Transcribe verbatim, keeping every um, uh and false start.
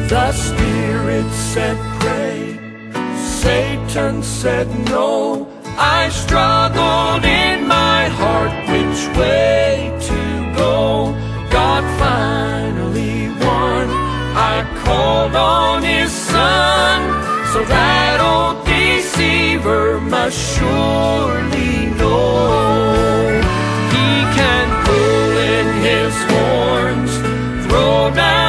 The Spirit said pray, Satan said no. I struggled in my heart which way to go. God finally won. I called on His Son, so that old deceiver must surely know He can pull in His horns, throw down